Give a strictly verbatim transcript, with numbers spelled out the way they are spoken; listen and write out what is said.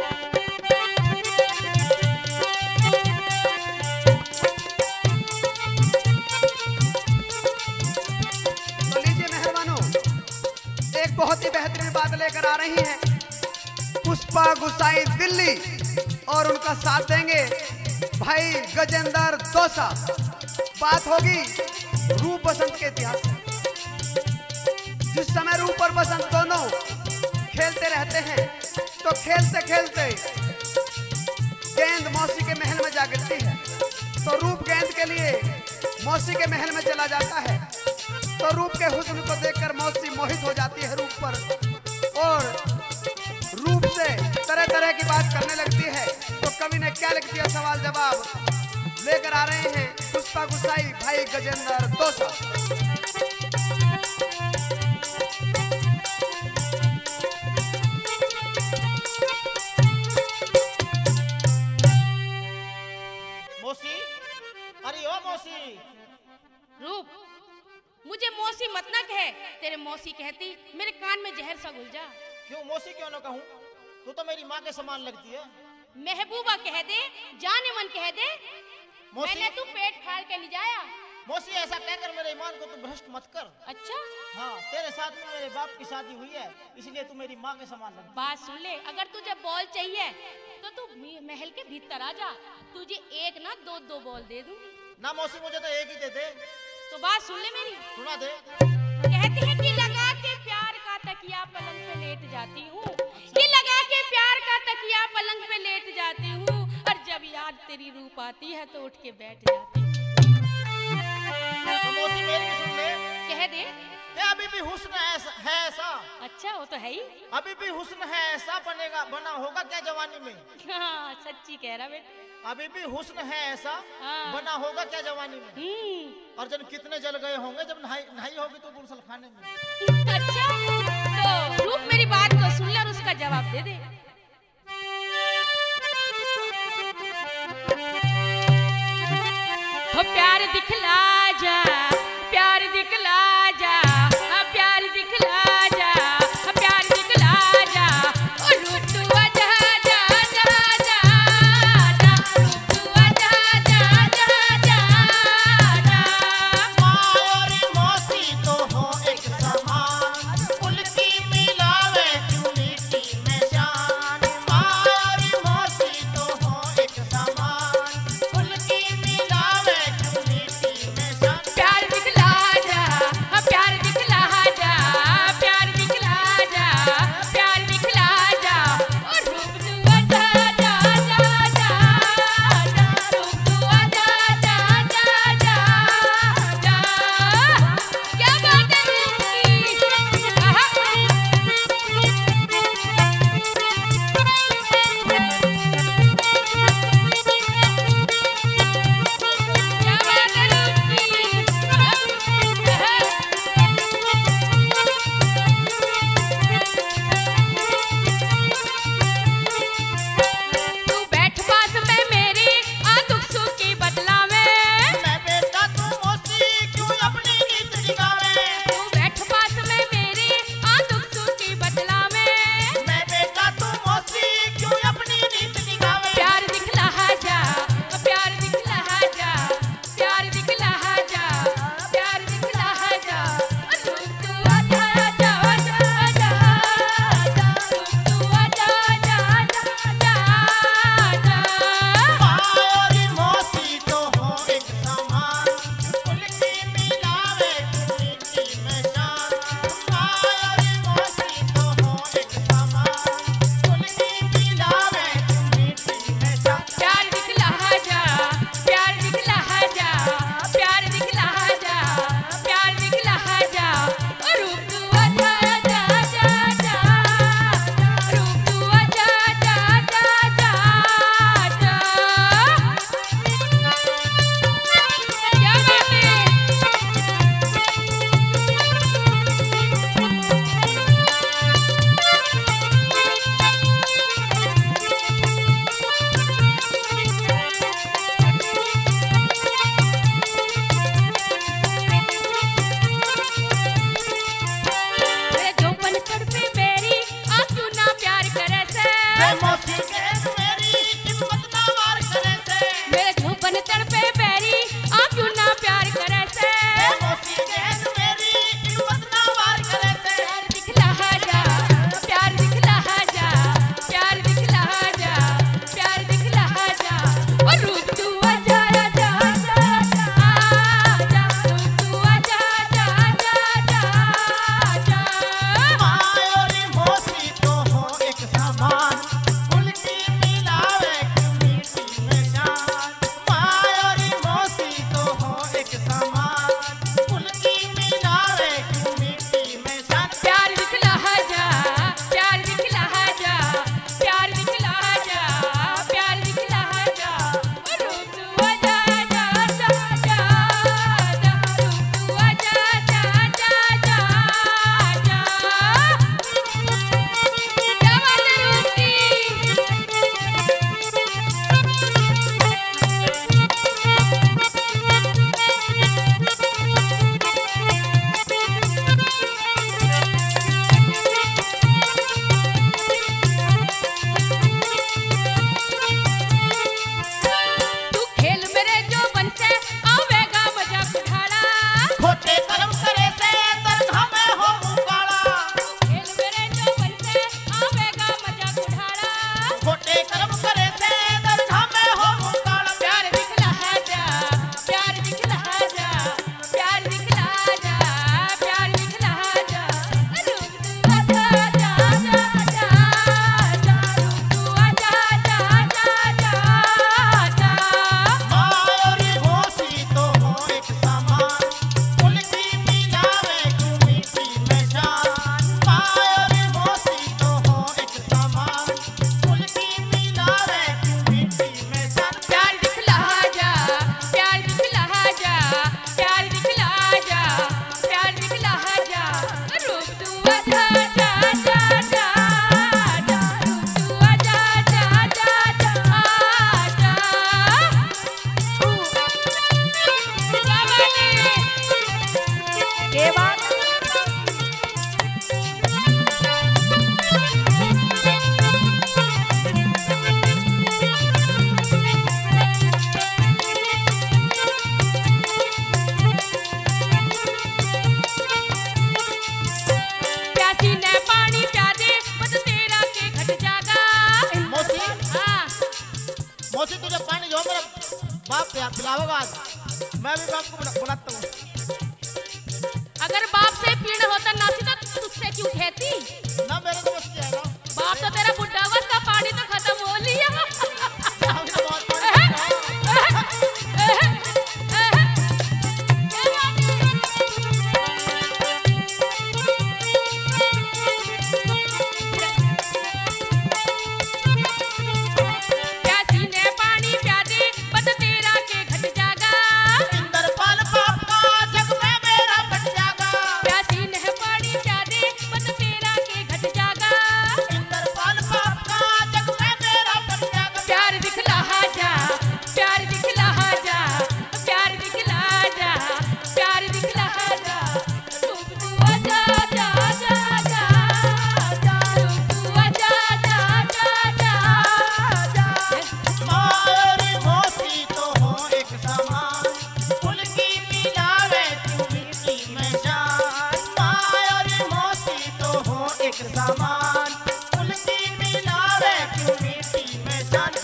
बहुत ही बेहतरीन बात लेकर आ रही हैं पुष्पा गुसाई दिल्ली और उनका साथ देंगे भाई गजेंद्र दोसा। बात होगी रूप बसंत के इतिहास से। जिस समय रूप और बसंत दोनों खेलते रहते हैं तो खेलते खेलते गेंद मौसी के महल में जा गिरती है, तो रूप गेंद के लिए मौसी के महल में चला जाता है। तो रूप के हुस्न को देखकर मौसी मोहित हो जाती है रूप पर और रूप से तरह तरह की बात करने लगती है। तो कवि ने क्या लिख दिया, सवाल जवाब लेकर आ रहे हैं पुष्पा गुसाई भाई गजेंद्र दोसा। मौसी, अरे ओ मौसी। रूप, मुझे मौसी मत ना कहे, तेरे मौसी कहती मेरे कान में जहर सा घुल जा। क्यों मौसी क्यों ना कहूँ, तू तो मेरी माँ के समान लगती है। महबूबा कह दे, जाने मन कह दे, मैंने तू पेट फाड़ के नहीं जाया। मौसी ऐसा कहकर मेरे ईमान को तू भ्रष्ट मत कर। अच्छा हाँ, तेरे साथ में मेरे बाप की शादी हुई है, इसलिए तू मेरी माँ के समान लगती है। बात सुन ले, अगर तुझे बॉल चाहिए तो तू महल के भीतर आ जा, तुझे एक ना दो दो बॉल दे दूंगी। ना मौसी, मुझे तो एक ही दे दे। तो बात सुन ले मेरी, सुना दे। कहती है कि लगा के प्यार का तकिया पलंग पे लेट जाती हूँ, कि लगा के प्यार का तकिया पलंग पे लेट जाती हूँ, और जब याद तेरी रूप आती है तो उठ के बैठ जाती हूँ। तो मौसी मेरी भी सुन ले। कह दे। क्या अभी भी हुस्न ऐसा है ऐसा? अच्छा वो तो है ही। अभी भी हुस्न है ऐसा बनेगा बना होगा क्या जवानी में? हाँ सच्ची कह रहा बेटा। अभी भी हुस्न है ऐसा हाँ। बना होगा क्या जवानी में? हम्म। और जन कितने जल गए होंगे जब नहाई नहाई होगी तो गुलशन खाने में। अच्छा तो रूप मेरी बात को सुन ले और उसका जवाब दे दे। हो प्यार दिखला जा, प्यार दिखला जा, प्यार दिखला जा, प्यार दिखला जा, और रूप तू आजा जा जा जा जा, रूप तू आजा जा जा जा जा। माँ और मौसी तो हो एक समान, उनकी मिलावे क्यों मिट्टी में जान। माँ और मौसी तो हो एक समान, उनकी मिलावे क्यों मिट्टी मौसी गेंद मेरी किस्मत ना वार करे से मेरे झोंपन तड़पे बैरी आप क्यों ना प्यार करे से मौसी गेंद मेरी किस्मत ना वार करे से प्यार दिखला जा प्यार दिखला जा प्यार दिखला जा प्यार दिखला जा और रूप तू आजा आजा आजा आजा रूप तू आजा आजा आजा आजा माय और मौसी तो हो एक समान उल्टी मिलावे क्यों मीठी में जान माय और मौसी तो हो एक समान उल्टी मिलावे क्यों मीठी में जान प्यार दिखला जा प्यार दिखला जा प्यार दिखला जा प्यार दिखला जा और रूप तू आजा आजा आजा आजा रूप तू आजा आजा आजा आजा जवान रूपी तू खेल मेरे जोबन से आवेगा मजा उठाना खोटे कर्म करे से दर्द हमें हो उकाड़ा खेल मेरे जोबन से आवेगा मजा उठाना खोटे कर्म करे से दर्द हमें हो उकाड़ा प्यार दिखला जा प्यार दिखला जा प्यार दिखला जा प्यार दिखला जा रूप तू आजा आजा आजा आजा रूप तू आजा आजा आजा आजा माय और मौसी तो हो एक समान उल्टी मिलावे क्यों मीठी में जान माय और मौसी तो हो एक समान उल्टी मिलावे क्यों मीठी में जान प्यार दिखला जा प्यार दिखला जा प्यार दिखला जा प्यार दिखला जा रूप तू आजा आजा आजा आजा रूप तू आजा आजा आजा आजा के बात प्यासी ने पानी प्या दे मत तेरा के घट जागा मौसी हाँ मौसी तुझे पानी जो मेरा बाप पिला- पिलावेगा आज मैं भी बाप को बुला- बुलाता हूँ अगर बाप से पीड़ होता नासी तो तुझसे क्यों कहती ना मेरे को बस किया ना बाप तो तेरा बुढ़ा हुआ का पानी तो खत्म हो लिया हमने बहुत पानी प्यासी ने पानी प्या दे बत तेरा के घट जागा इंद्रपाल बाप का जग में मेरा बट जागा प्यासी ने पानी प्या दे बत तेरा के घट जागा इंद्रपाल बाप का जग में मेरा बट जागा प्यार दिखला जा प्यार दिखला जा प्यार दिखला जा प्यार दिखला जा रूप तू आजा आजा आजा आजा आजा रूप तू आजा आजा आजा आजा माय और मौसी तो हो एक समान उनकी मिलावे क्यों मीठी में जान माय और मौसी तो हो एक समान उनकी मिलावे क्यों मीठी में जान